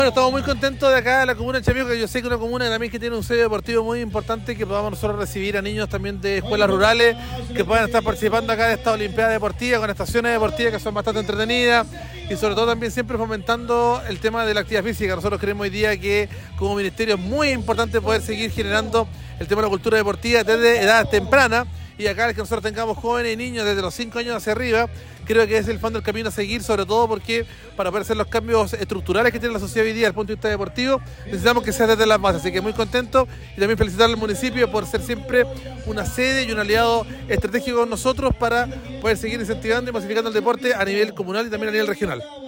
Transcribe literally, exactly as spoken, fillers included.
Bueno, estamos muy contentos de acá de la comuna de Chapingo, que yo sé que es una comuna también que tiene un sello deportivo muy importante, que podamos nosotros recibir a niños también de escuelas rurales que puedan estar participando acá de esta Olimpiada Deportiva, con estaciones deportivas que son bastante entretenidas y sobre todo también siempre fomentando el tema de la actividad física. Nosotros creemos hoy día que como ministerio es muy importante poder seguir generando el tema de la cultura deportiva desde edades tempranas. Y acá el que nosotros tengamos jóvenes y niños desde los cinco años hacia arriba, creo que es el fondo del camino a seguir, sobre todo porque para poder hacer los cambios estructurales que tiene la sociedad hoy día desde el punto de vista deportivo, necesitamos que sea desde las bases. Así que muy contento y también felicitar al municipio por ser siempre una sede y un aliado estratégico con nosotros para poder seguir incentivando y masificando el deporte a nivel comunal y también a nivel regional.